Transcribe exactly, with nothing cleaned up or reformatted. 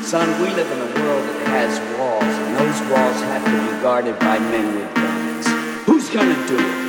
Son, we live in a world that has walls, and those walls have to be guarded by men with guns. Who's gonna do it?